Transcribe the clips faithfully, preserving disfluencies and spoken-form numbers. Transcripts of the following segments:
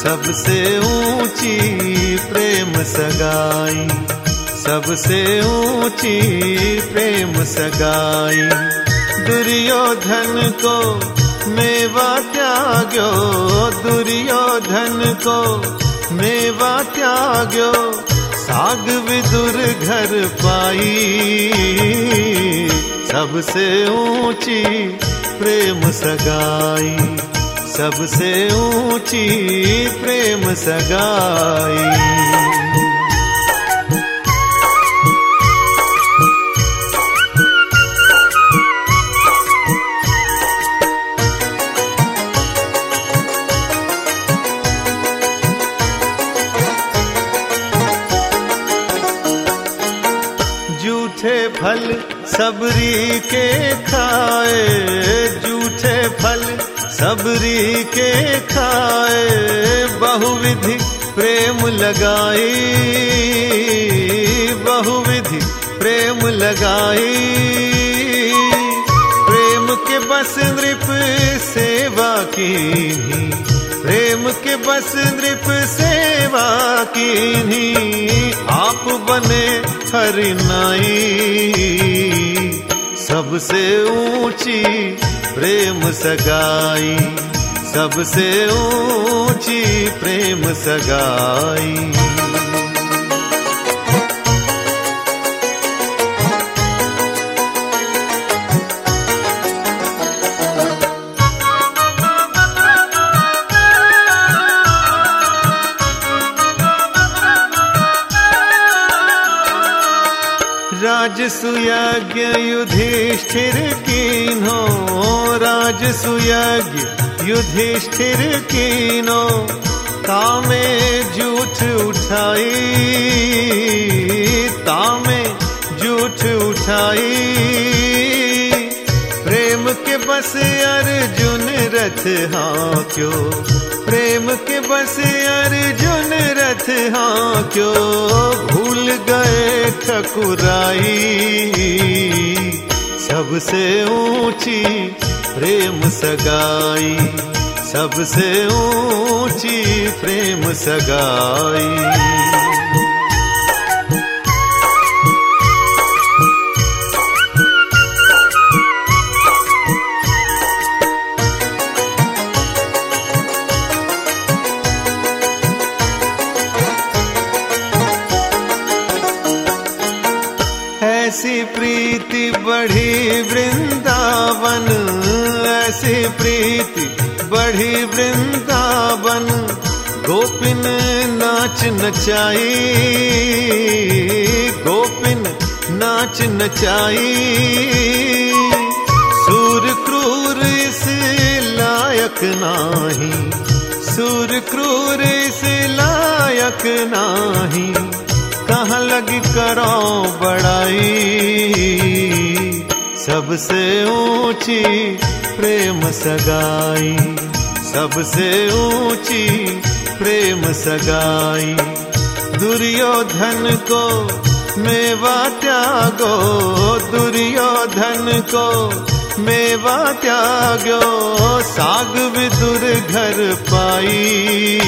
सबसे ऊंची प्रेम सगाई, सबसे ऊंची प्रेम सगाई। दुर्योधन को मेवा त्याग्यो, दुर्योधन को मेवा त्याग्यो, साग विदुर घर पाई। सबसे ऊंची प्रेम सगाई, सबसे ऊंची प्रेम सगाई। झूठे फल सबरी के खाए, झूठे फल सबरी के खाए, बहुविधि प्रेम लगाई, बहुविधि प्रेम लगाई। प्रेम के बस नृप सेवा कीन्ही, प्रेम के बस नृप सेवा कीन्ही। आप बने हरिनाई, सबसे ऊंची प्रेम सगाई, सबसे ऊंची प्रेम सगाई। राजसुयज्ञ युधिष्ठिर कीन्हो, राजसुयज्ञ युधिष्ठिर कीन्हो, तामे झूठ उठाई, तामे झूठ उठाई। प्रेम के बस अर्जुन रथ हाँक्यो, प्रेम के बस अर्जुन रथ हाँक्यो, भूल गए ठकुराई। सबसे ऊंची प्रेम सगाई, सबसे ऊंची प्रेम सगाई। ऐसी प्रीति बढ़ी वृंदावन, ऐसी प्रीति बढ़ी वृंदावन, गोपिन नाच नचाई, गोपिन नाच नचाई। सूर क्रूर इस लायक नाही, सूर क्रूर इस लायक नाही, कहाँ लगी करो बड़ाई। सबसे ऊंची प्रेम सगाई, सबसे ऊंची प्रेम सगाई। दुर्योधन को मेवा त्यागो, दुर्योधन को मेवा त्यागो, साग विदुर घर पाई।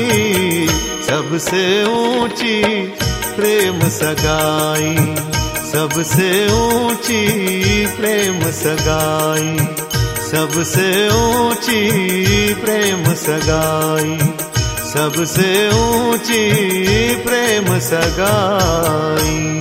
सबसे ऊंची प्रेम सगाई, सबसे ऊंची प्रेम सगाई, सबसे ऊंची प्रेम सगाई, सबसे ऊंची प्रेम सगाई।